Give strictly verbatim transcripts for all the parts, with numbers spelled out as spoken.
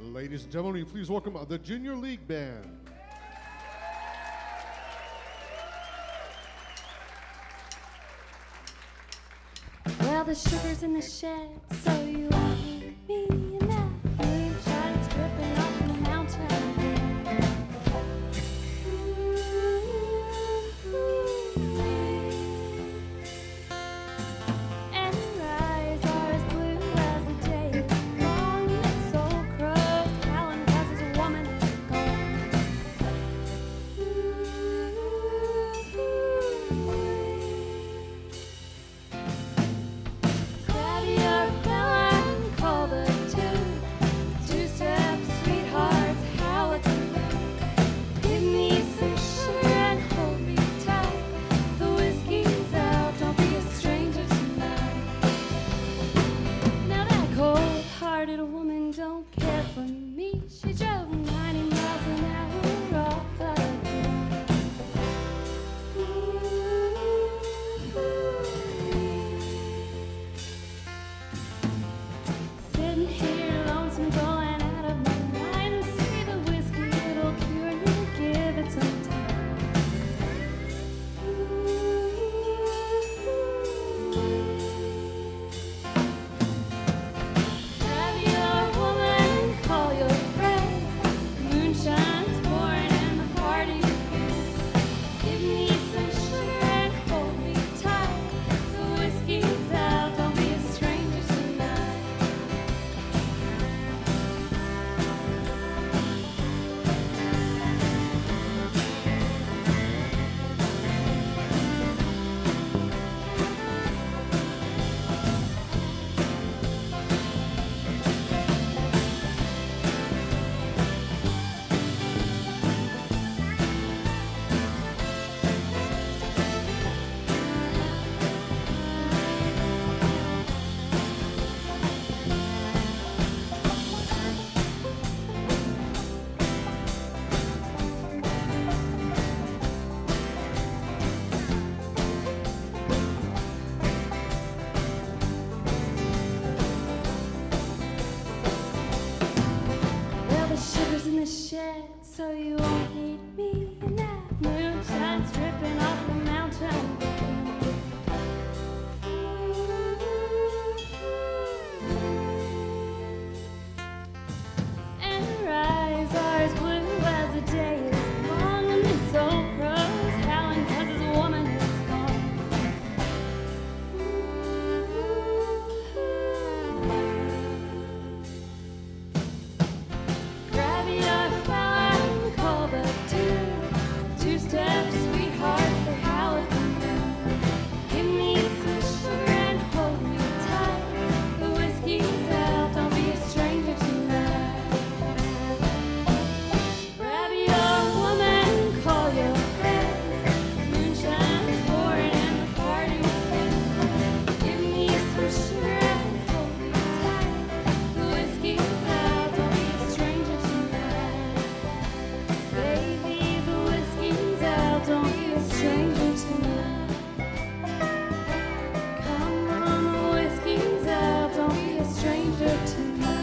Ladies and gentlemen, will you please welcome the Junior League Band. Well, the sugar's in the shed, so you won't need me in that moonshine. It's dripping off the mountain. And her eyes are as blue as the day is long. And soul crows howling 'cause his woman is gone. Grab your fella and call the tune. Two-step sweethearts, how it give me some sugar and hold me tight. The whiskey's out, don't be a stranger tonight. Now that cold-hearted woman don't care for me. She drove ninety miles an hour off the Sitting here lonesome, going out of my mind. See the whiskey, it'll cure you. Give it some time. Grab your woman and call your friends. Moonshine's pouring and the party begins. Give me some sugar and hold me tight. The whiskey's out, don't be a stranger tonight. Well, the sugar's in the shed, so you won't need me. And that moonshine's dripping off the mountain. And her eyes are as blue as the day is long. And this old crow's howling 'cause his woman is gone. Grab your fella and call the tune. Two-step sweethearts, they howl at the moon. Give me some sugar and hold me tight. The whiskey's out, don't be a stranger tonight. Grab your woman and call your friends. Moonshine's pouring and the party begins. Give me some sugar and hold me tight. The whiskey's out, don't be a stranger tonight. Baby, the whiskey's out, don't be a stranger tonight. Come on, the whiskey's out, don't be a stranger tonight.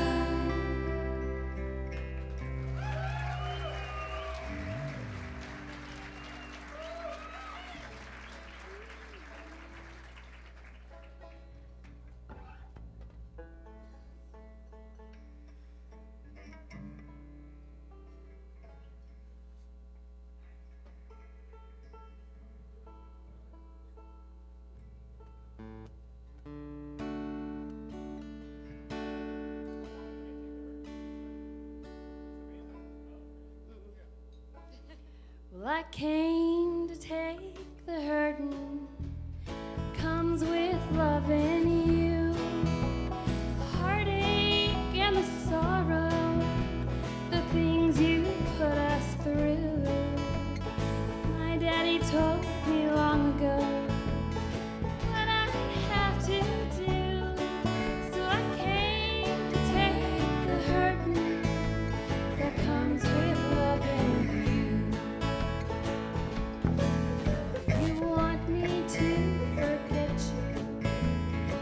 Well, I came to take the hurtin', comes with loving you. The heartache and the sorrow, the things you put us through. My daddy told me long ago what I'd have to do. So I came to take the hurtin' that comes with loving you. You want me to forget you,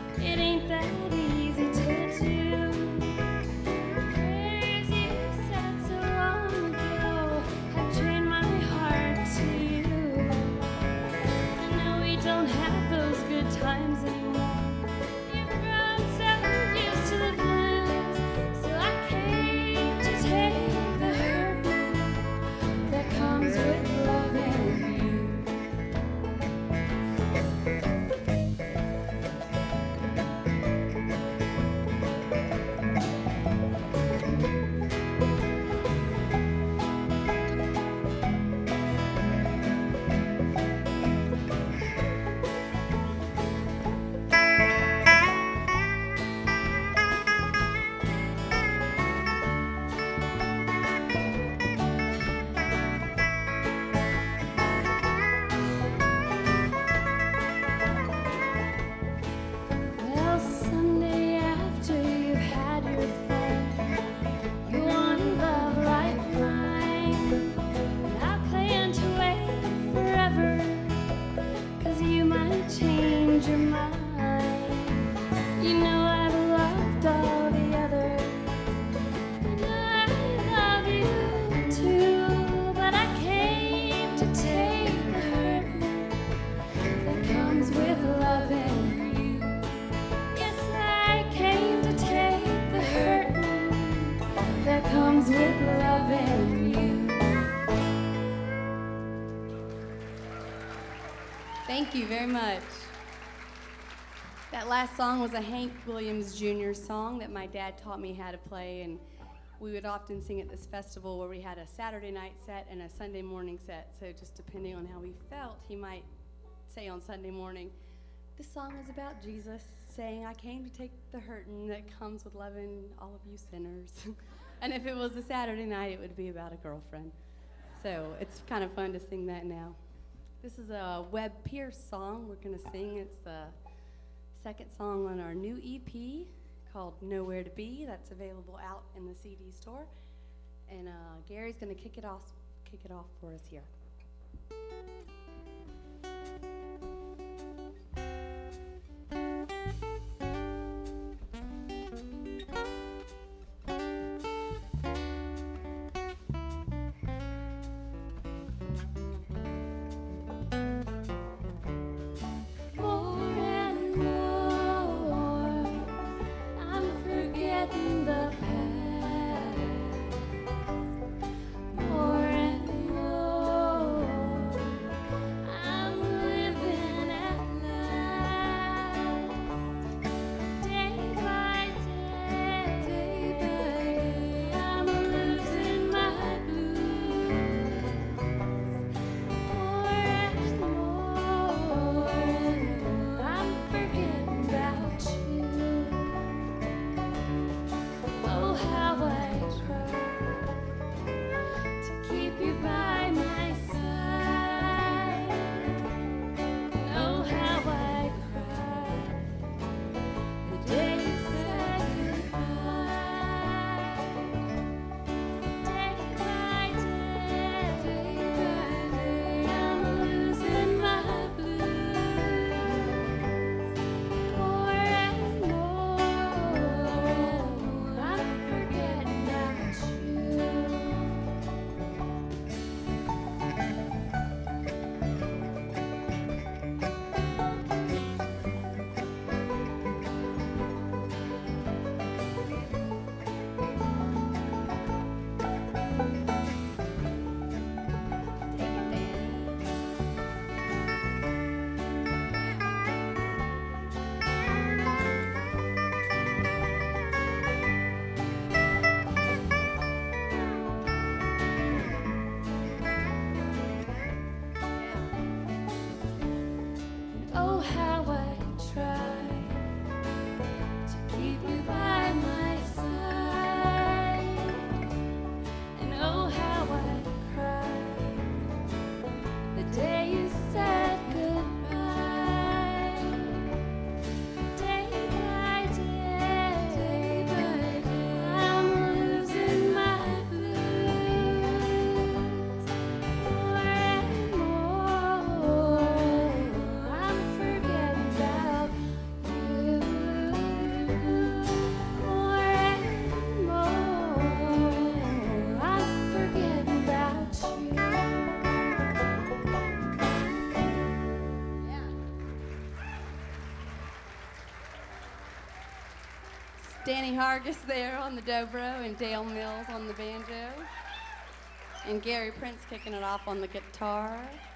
comes with loving you. Thank you very much. That last song was a Hank Williams Junior song that my dad taught me how to play, and we would often sing at this festival where we had a Saturday night set and a Sunday morning set. So just depending on how we felt, he might say on Sunday morning, this song is about Jesus saying, I came to take the hurtin' that comes with loving all of you sinners. And if it was a Saturday night, it would be about a girlfriend. So it's kind of fun to sing that now. This is a Webb Pierce song we're going to sing. It's the second song on our new E P called Nowhere to Be. That's available out in the C D store. And uh, Gary's going to kick it off, kick it off for us here. Danny Hargis there on the dobro, and Dale Mills on the banjo, and Gary Prince kicking it off on the guitar.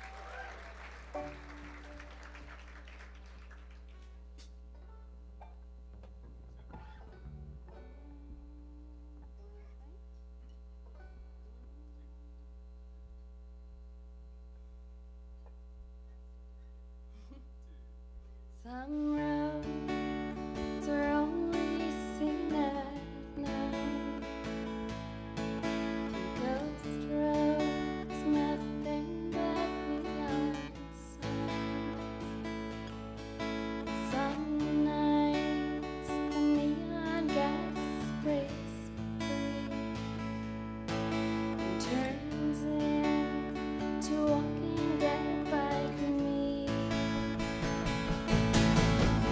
Some roads are only seen at night. Ghost roads, nothing but neon signs. Some nights the neon gas breaks free and turns into Walking Dead like me.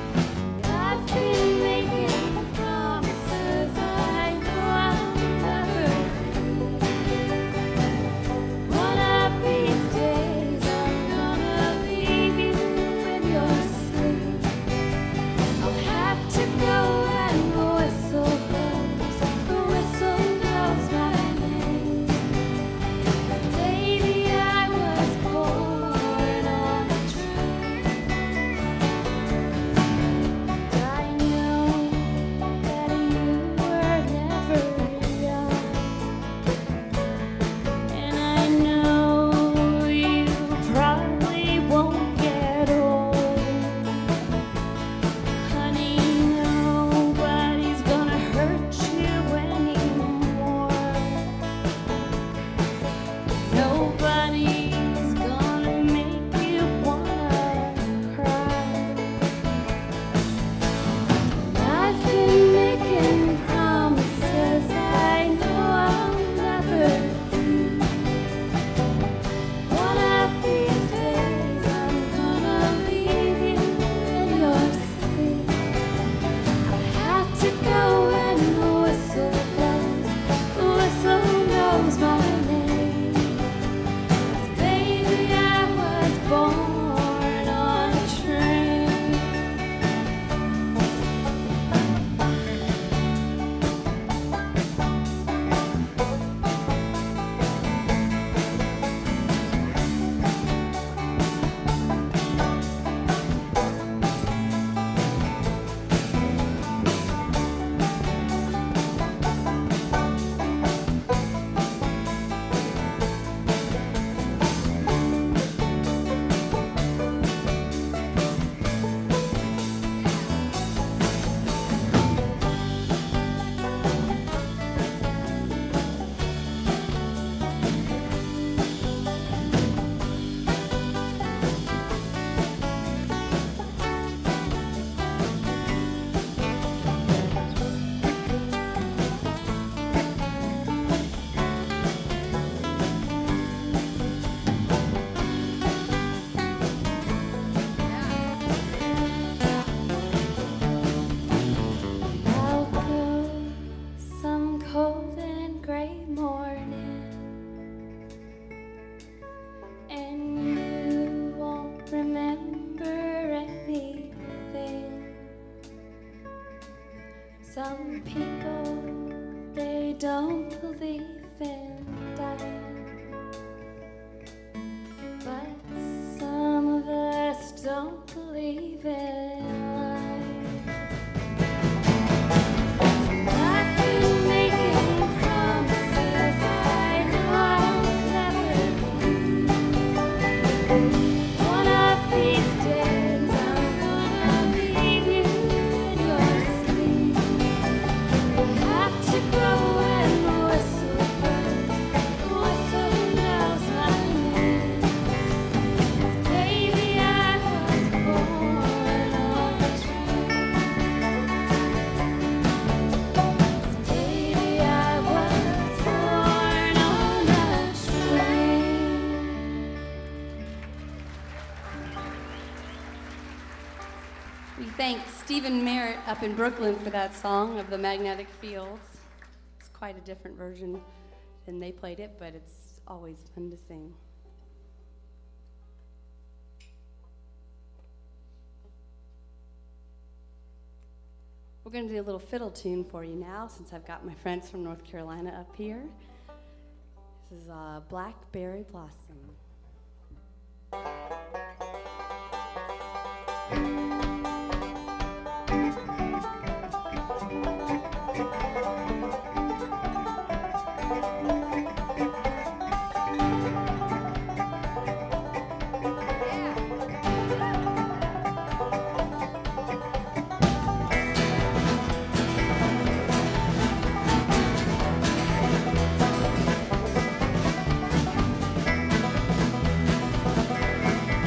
morning, and you won't remember anything. Some people, they don't believe in dying, but some of us don't believe in life. I've been making promises I know I'll never keep. One of these days I'm gonna leave you in your sleep. I have to go and whistle first. The whistle knows my name. Baby, I was born on a train. Baby, I was born on a train. We thank Stephen Merritt up in Brooklyn for that song of the Magnetic Fields. It's quite a different version than they played it, but it's always fun to sing. We're going to do a little fiddle tune for you now, since I've got my friends from North Carolina up here. This is uh, Blackberry Blossom. Thank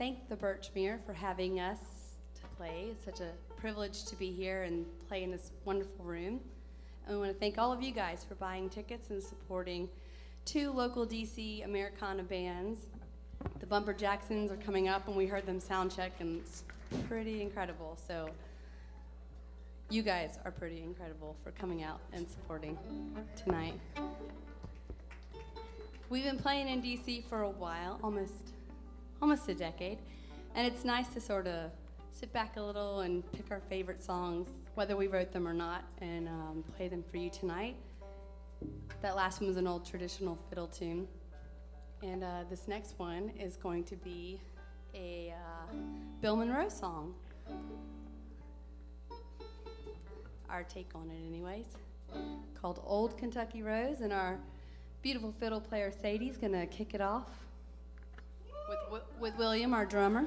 thank the Birchmere for having us to play. It's such a privilege to be here and play in this wonderful room. And we want to thank all of you guys for buying tickets and supporting two local D C Americana bands. The Bumper Jacksons are coming up, and we heard them sound check, and it's pretty incredible. So you guys are pretty incredible for coming out and supporting tonight. We've been playing in D C for a while, almost almost a decade, and it's nice to sort of sit back a little and pick our favorite songs, whether we wrote them or not, and um, play them for you tonight. That last one was an old traditional fiddle tune, and uh, this next one is going to be a uh, Bill Monroe song. Our take on it anyways, called Old Kentucky Rose, and our beautiful fiddle player Sadie's gonna kick it off with, with William, our drummer.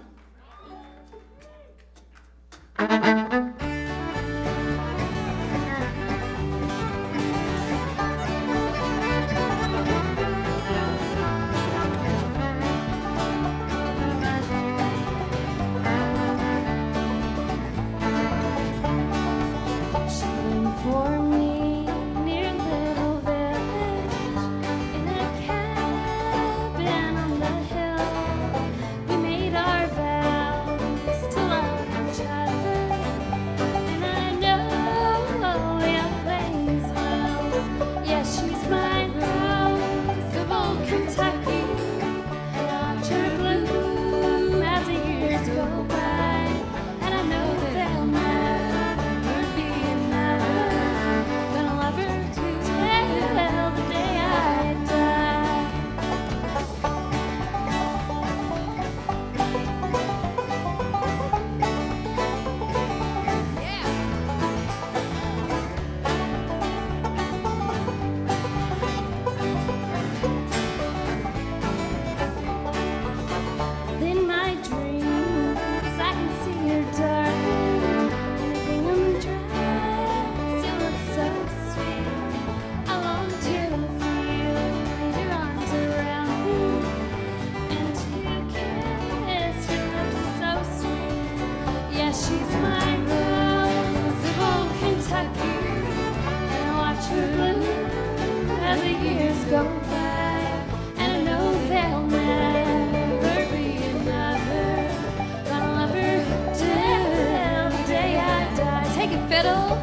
For me, near Little Village, in a cabin on the hill, we made our vows to love each other, and I know we always will. Yes, she's my rose of old Kentucky, and I'll watch her bloom as the years go by, and I know that they'll never be another. Gonna love her till the day I die. In my dreams, I can see her darling in a gingham dress. You look so sweet. I long to feel your arms around me and to kiss your lips so sweet. Yes, she's my rose of old Kentucky, and I watch her bloom as the years go by, and I know they'll never be another. Gonna love her till the day I die. Take it, fiddle.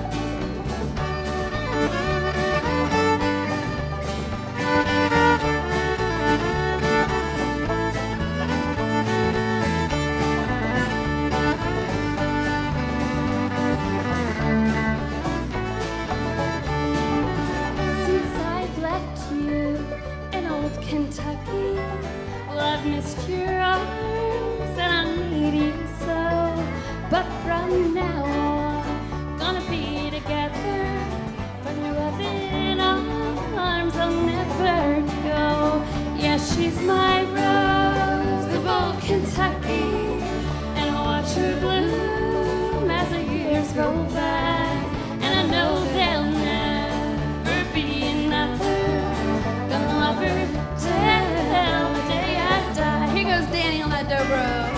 Since I've left you in old Kentucky, well, I've missed your arms and I need you so. But from now on, gonna be together. From your loving arms, I'll never go. Yes, she's my rose of old Kentucky, and I'll watch her bloom as the years go by, and I know they'll never be another. Gonna love her till the day I die. Here goes Danny on that dobro.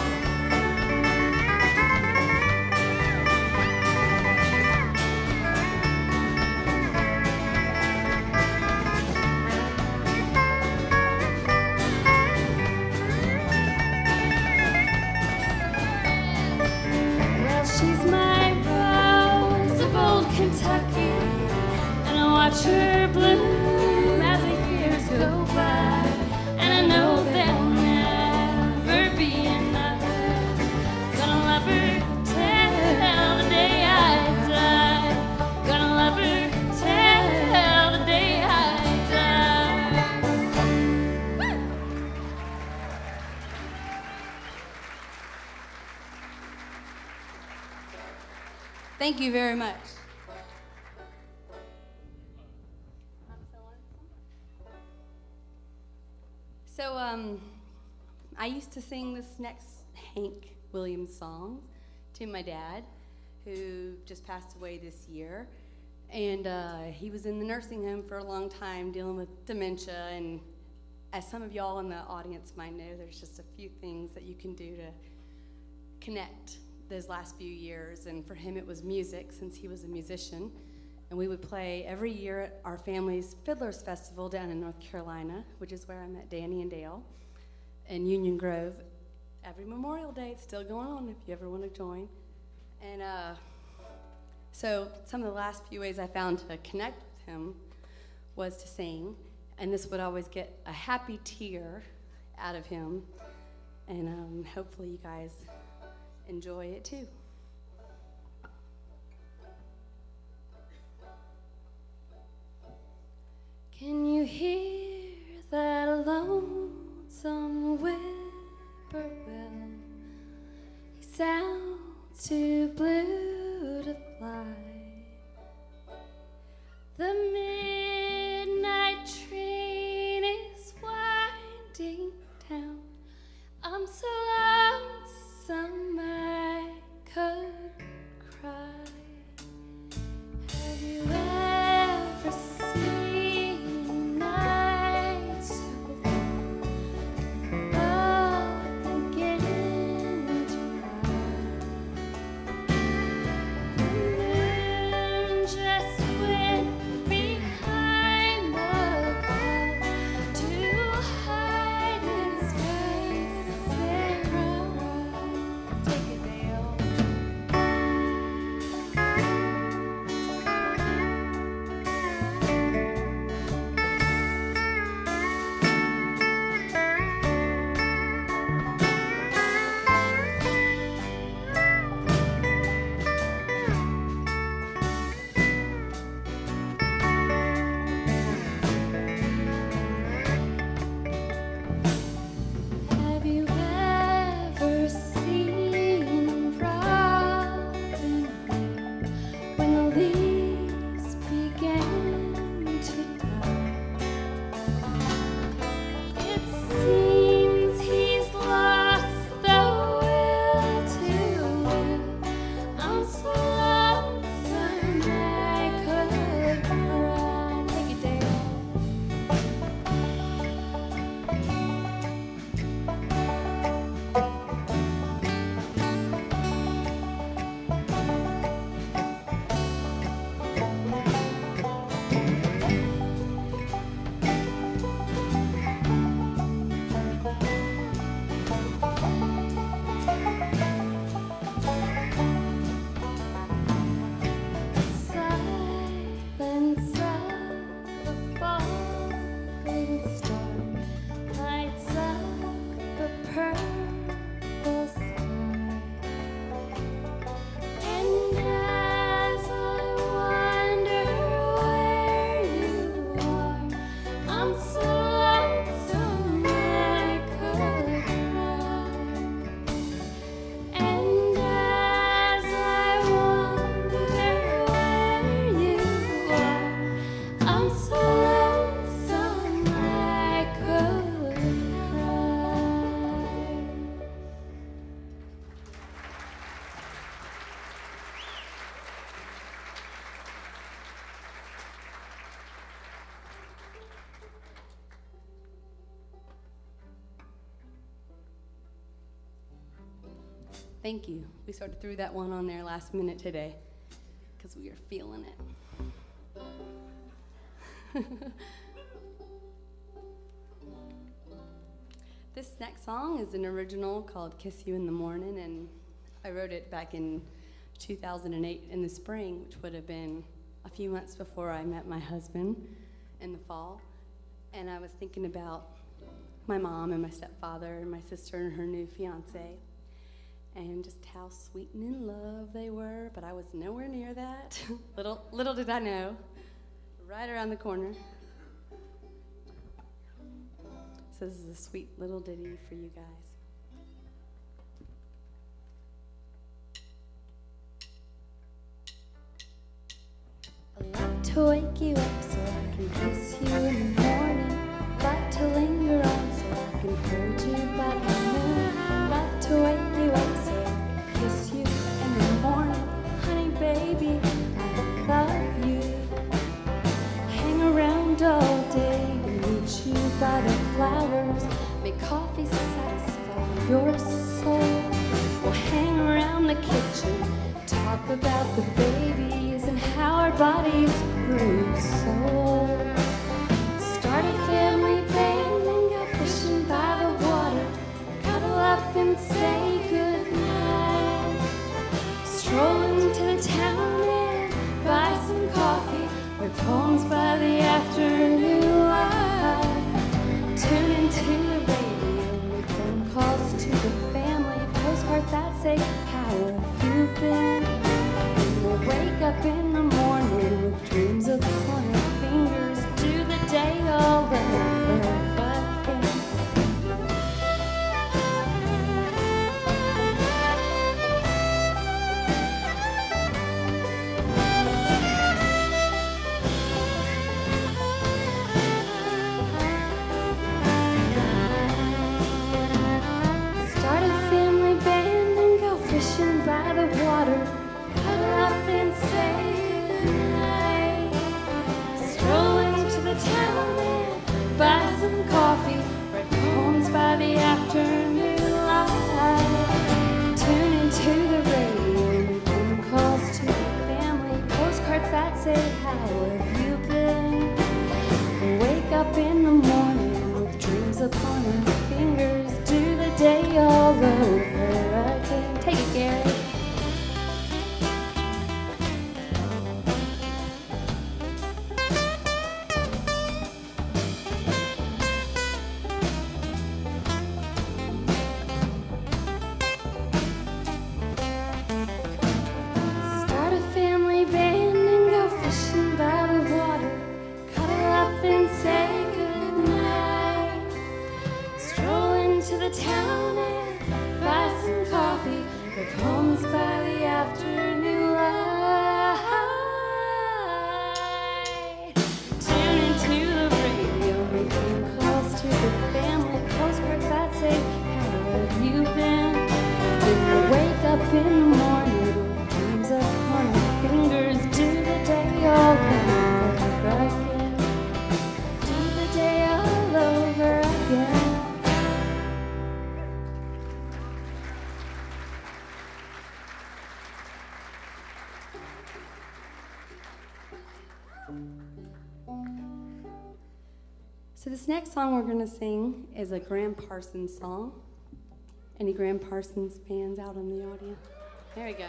Well, she's my rose of old Kentucky, and I watch her bloom as the years go by, and I know there'll never be another. Gonna love her till the day I die. Gonna love her till the day I die. Thank you very much. So, um, I used to sing this next Hank Williams song to my dad, who just passed away this year. And uh, he was in the nursing home for a long time dealing with dementia, and as some of y'all in the audience might know, there's just a few things that you can do to connect those last few years. And for him, it was music, since he was a musician. And we would play every year at our family's Fiddlers Festival down in North Carolina, which is where I met Danny and Dale, in Union Grove. Every Memorial Day, it's still going on if you ever want to join. And uh, so some of the last few ways I found to connect with him was to sing. And this would always get a happy tear out of him. And um, hopefully you guys enjoy it too. Can you hear that lonesome whippoorwill? He sounds too blue to fly. The midnight train is winding down. I'm so lonesome I could cry. Have you ever seen a night so long, oh, beginning to cry? The moon just went behind the cloud to hide his face and cry. Take it, Dale. Have you ever seen Robin Hood when the leaves began to die? It seems he's lost the will to live. I'm so lonesome I could cry. Take it, Dale. Silence of the falling star lights up a purple sky. And as I wonder where you are, I'm so lonesome I could cry. And as I wonder where you are, I'm so lonesome I could cry. Thank you. We sort of threw that one on there last minute today because we were feeling it. This next song is an original called Kiss You in the Morning, and I wrote it back in two thousand eight in the spring, which would have been a few months before I met my husband in the fall. And I was thinking about my mom and my stepfather and my sister and her new fiance, and just how sweet and in love they were, but I was nowhere near that. little, little did I know, right around the corner. So this is a sweet little ditty for you guys. I love to wake you up so I can kiss you in the morning. Love to linger on so I can hold you by the moon. Love to wake you up so I can kiss you in the morning. Honey, baby, I love you. Hang around all day and meet you by the flowers. make coffee satisfy your soul. We'll hang around the kitchen, talk about the babies and how our bodies grew so. Start a family band and go fishing by the water, cuddle up and say goodnight. Stroll into the town and buy some coffee, read poems by the afternoon light. Tune into the radio, make phone calls to the family, postcards that say, how have you been? And we'll wake up in the morning with dreams of pointing fingers, do the day all over again. Start a family band and go fishing by the water, cuddle up and say goodnight. Stroll into the town and buy some coffee, read poems by the afternoon light. Tune into the radio, make phone calls to the family, postcards that say, how have you been? Wake up in the morning with dreams upon our fingers, do the day all over again. Take it, Gary. Start a family band and go fishing by the water, cuddle up and say goodnight. Stroll into the town and buy some coffee, read poems by the afternoon light. Tune into the radio, make phone calls to the family, postcards that say, how have you been? Then we'll wake up in the morning with dreams upon our fingers, do the day all over again. Do the day all over again. So this next song we're going to sing is a Graham Parsons song. Any Graham Parsons fans out in the audience? There we go.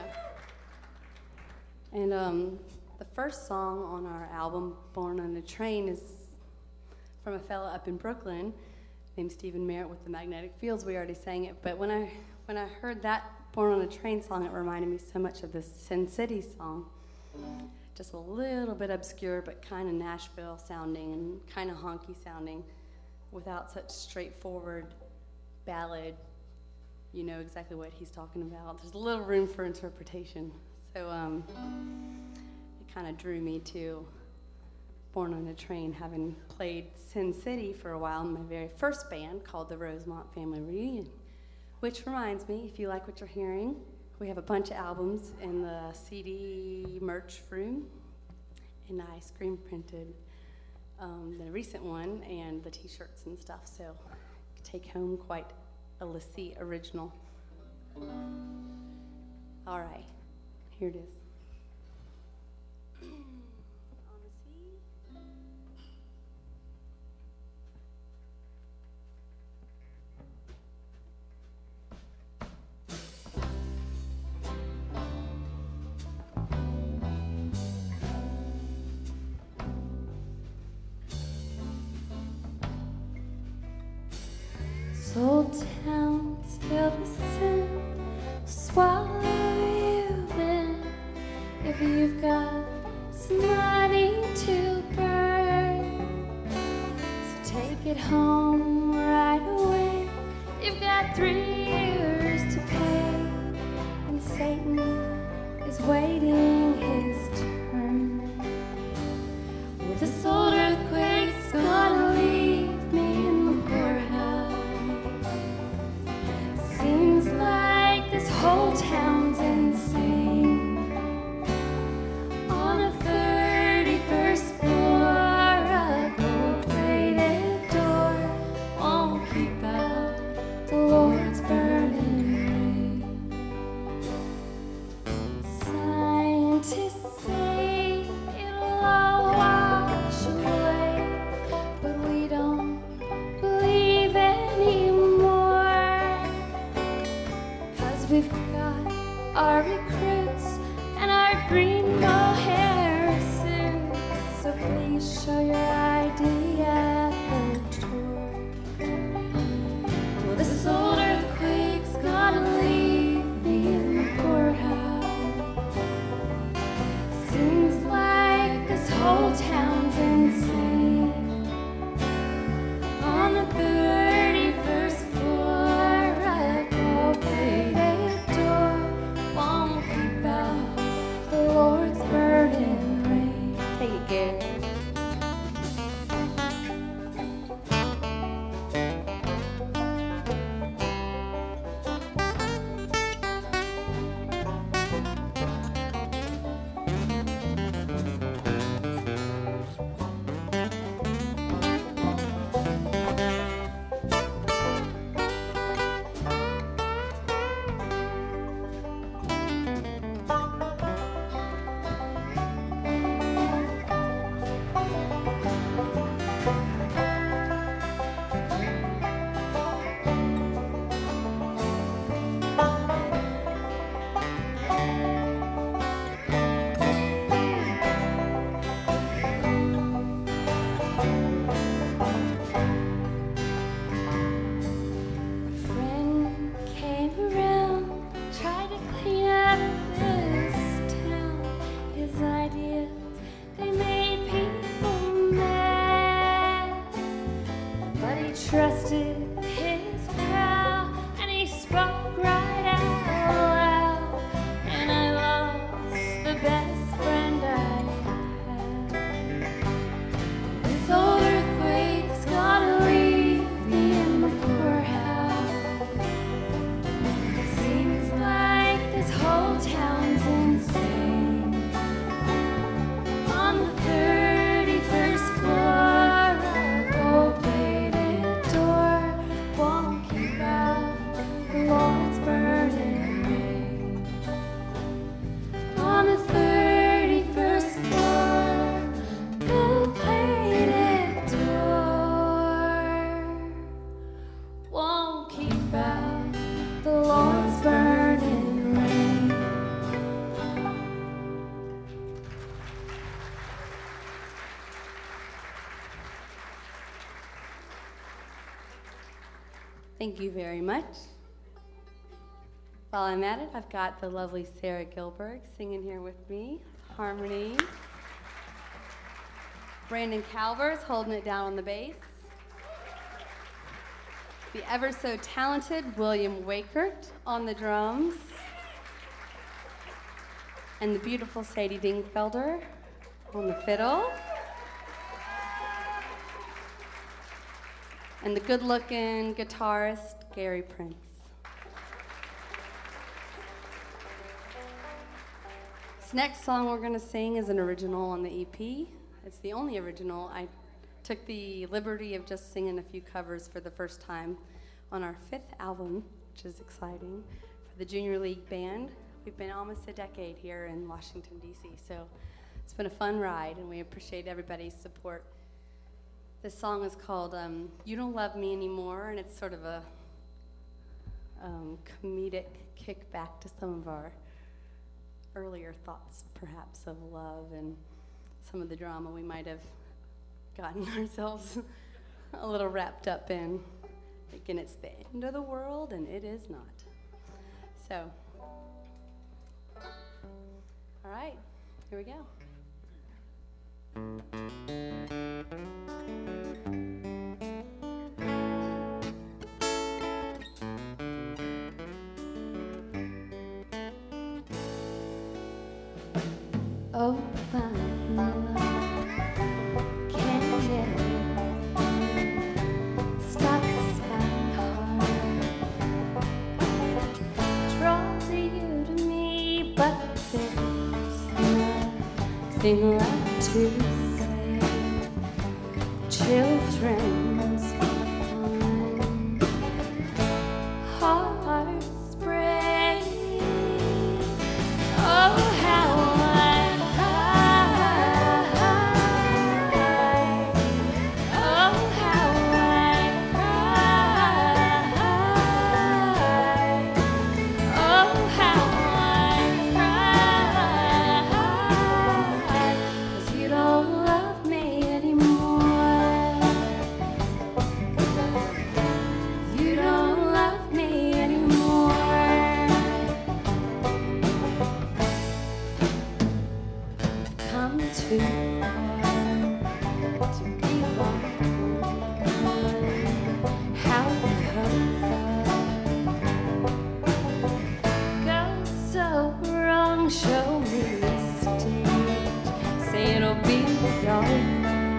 And um, the first song on our album, Born on a Train, is from a fella up in Brooklyn named Stephen Merritt with the Magnetic Fields. We already sang it, but when I when I heard that Born on a Train song, it reminded me so much of this Sin City song. Just a little bit obscure, but kind of Nashville sounding and kind of honky sounding, without such straightforward ballad. You know exactly what he's talking about. There's a little room for interpretation. So um, it kind of drew me to Born on a Train, having played Sin City for a while in my very first band called the Rosemont Family Reunion. Which reminds me, if you like what you're hearing, we have a bunch of albums in the C D merch room, and I screen printed um, the recent one and the t-shirts and stuff, so take home quite a Lassie original. All right, here it is. On the C. Old towns filled with sin, swallow you then. If you've got some money to burn, so take it home right away. You've got three years to pay, and Satan is waiting his turn. Well, this old earthquake's gonna leave me in the poorhouse. Seems like this whole town's insane. On a thirty-first floor, a gold-plated door won't keep out green mohair suits, so please show your I D at the door. Well, this old earthquake's gotta leave me in the poorhouse. Seems like this whole town's insane. On the thirty-first floor, a gold-plated door won't keep out the Lord's burning rain. Take it, Gary. Friend came around, tried to clean up this town. His ideas, they made people mad. But he trusted his pal, and he spoke right out loud. And I lost the best friend I had. This old earthquake's gotta leave me in the poorhouse. Seems like this whole town's insane. On the thirty-first floor, a gold-plated door won't keep out the Lord's burning rain. On the thirty-first floor, gold-plated door won't keep out the Lord's burning rain. Thank you very much. While I'm at it, I've got the lovely Sarah Gilberg singing here with me, harmony. Brandon Calvers holding it down on the bass. The ever so talented William Wakert on the drums. And the beautiful Sadie Dingfelder on the fiddle. And the good-looking guitarist, Gary Prince. This next song we're going to sing is an original on the E P. It's the only original. I took the liberty of just singing a few covers for the first time on our fifth album, which is exciting, for the Junior League Band. We've been almost a decade here in Washington, D C, so it's been a fun ride, and we appreciate everybody's support. This song is called um, You Don't Love Me Anymore, and it's sort of a um, comedic kickback to some of our earlier thoughts, perhaps, of love and some of the drama we might have gotten ourselves a little wrapped up in, thinking it's the end of the world, and it is not. So, all right, here we go. Oh, my love, can never stop my heart. Draws you to me, but there's nothing left to say. Children's fun, hearts break. Oh, how Oh, how I cry. too hard to be the one. How come goes so wrong? Show me a stage, say it'll be alright.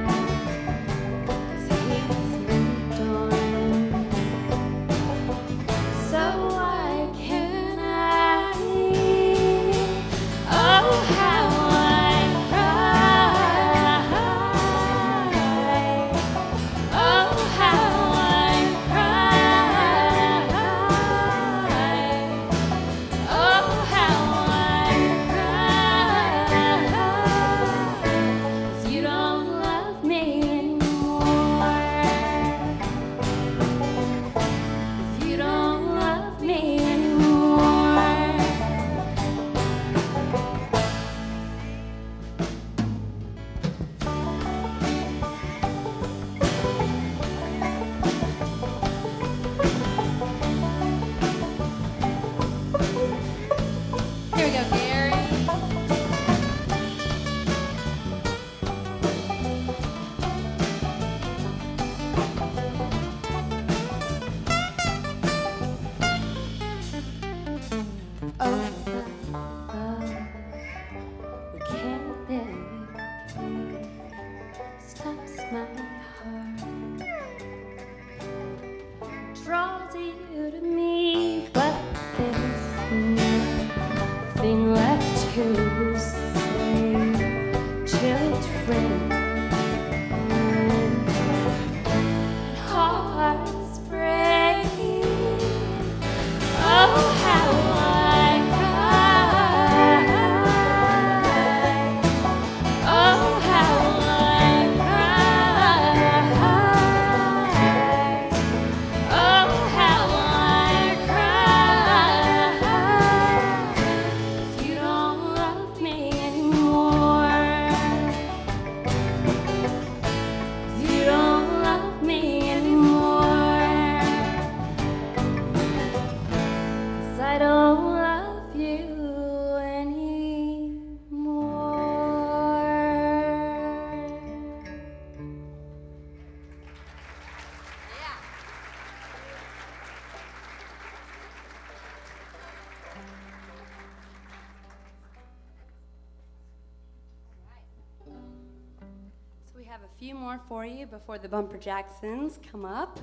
A few more for you before the Bumper Jacksons come up.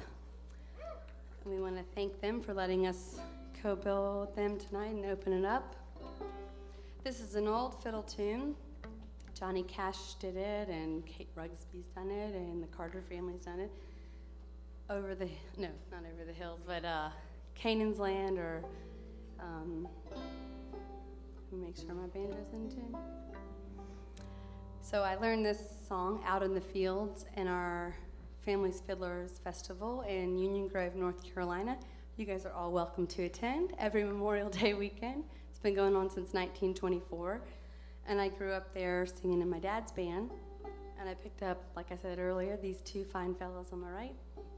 And we want to thank them for letting us co-bill with them tonight and open it up. This is an old fiddle tune. Johnny Cash did it, and Kate Rugsby's done it, and the Carter family's done it. Over the, no, not over the hills, but uh, Canaan's Land, or um, let me make sure my banjo's in tune. So I learned this song out in the fields in our Families Fiddlers Festival in Union Grove, North Carolina. You guys are all welcome to attend every Memorial Day weekend. It's been going on since nineteen twenty-four. And I grew up there singing in my dad's band. And I picked up, like I said earlier, these two fine fellows on my right.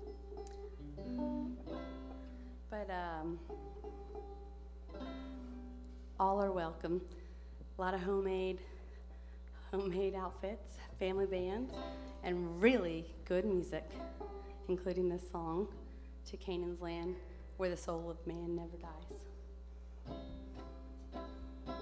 But um, all are welcome. A lot of homemade homemade outfits, family bands, and really good music, including this song, To Canaan's Land, Where the Soul of Man Never Dies.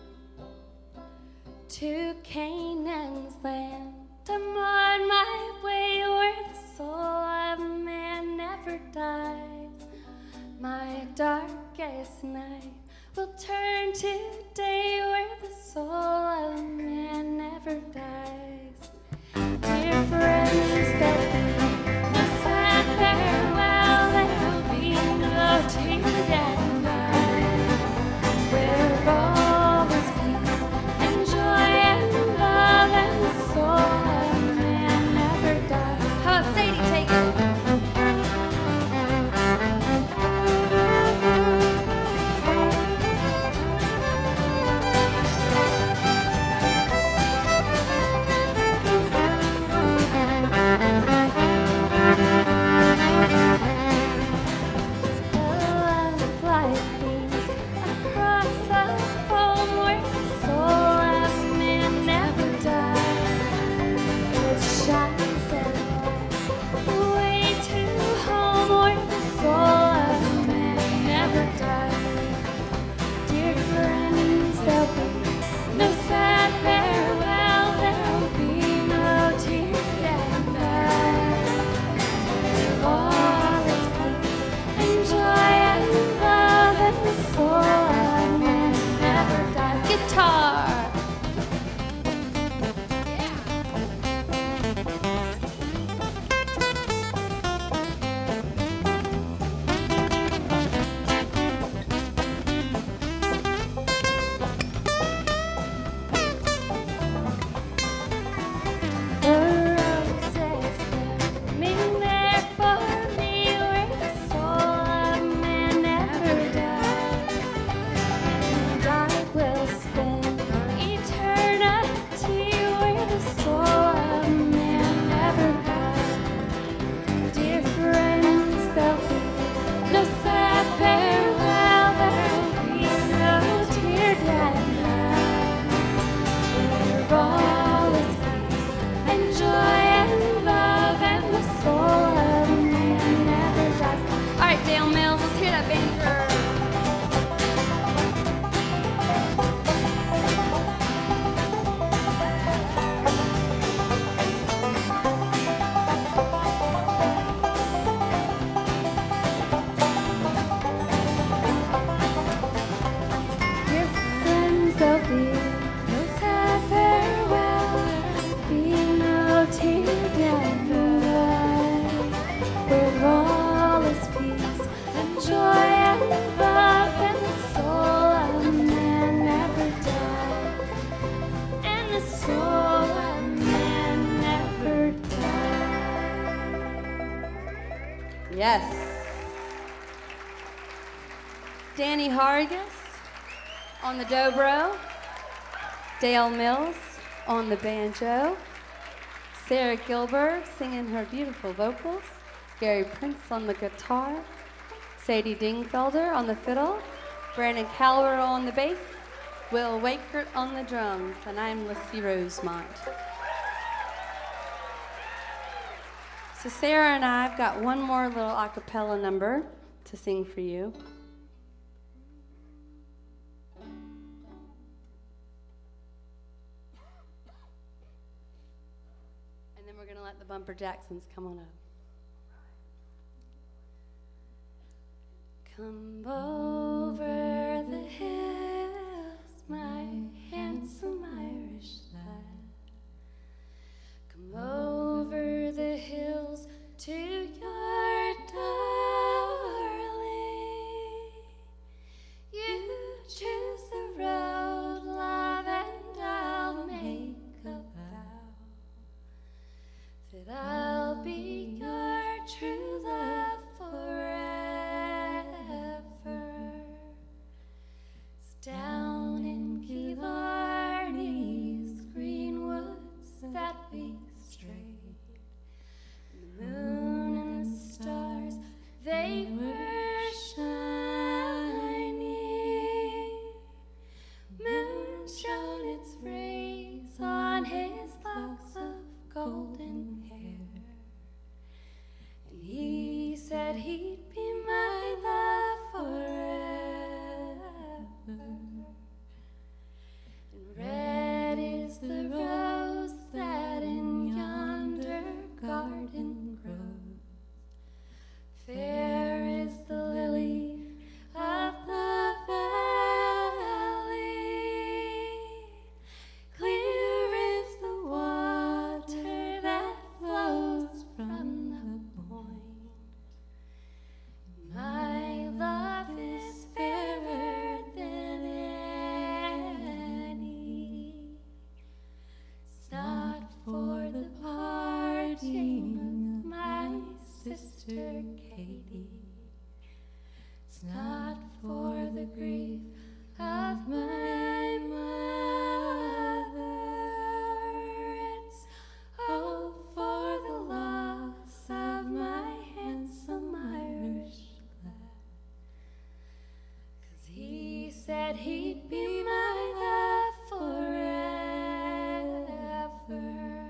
To Canaan's land, I'm on my way, where the soul of man never dies. My darkest night will turn to day, where the soul of man never dies. Dear friends that we said farewell, there will be no tears and night, where all is peace and joy and love, and the soul of man never dies. How about Sadie, take it? Yes. Danny Hargis on the dobro. Dale Mills on the banjo. Sarah Gilbert singing her beautiful vocals. Gary Prince on the guitar. Sadie Dingfelder on the fiddle. Brandon Calloway on the bass. Will Wakert on the drums. And I'm Lissy Rosemont. So Sarah and I have got one more little a cappella number to sing for you. And then we're going to let the Bumper Jacksons come on up. Come over the hills, my handsome Irish lad. Come over the hills to your darling. You choose the road, love, and I'll make a vow that I'll be your true love forever. It's down in Killarney's green woods that we strayed. The moon and the stars, they were shining. Moon shone its rays on his locks of golden hair, and he said he'd be my love forever. And red is the rose that in yonder garden grows. Fair is the lily of the valley. Clear is the water that flows from the point. My love is fairer than any. It's not for the parting of my sister Katie. It's not for the grief of my mother. It's oh for the loss of my handsome Irish lad. 'Cause he said he'd be my love forever.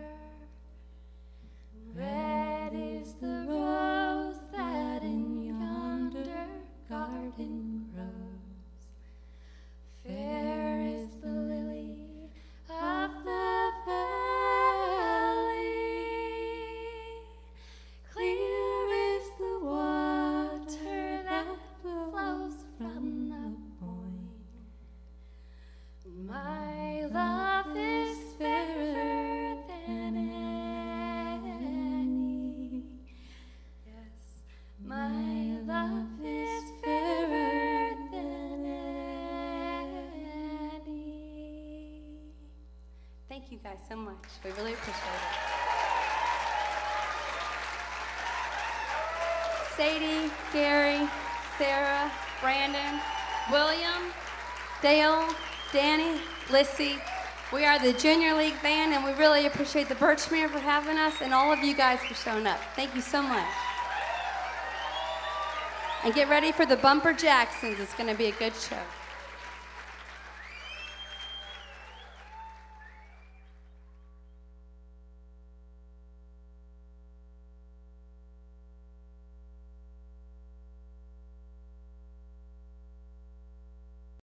Red is the rose that in yonder garden grows. Fair is the lily of the valley. Clear is the water that flows from the point. My love is fairer than any. Yes, my love is fairer than any. Thank you guys so much. We really appreciate it. Sadie, Gary, Sarah, Brandon, William, Dale, Danny, Lissy. We are the Junior League Band, and we really appreciate the Birchmere for having us and all of you guys for showing up. Thank you so much. And get ready for the Bumper Jacksons. It's going to be a good show.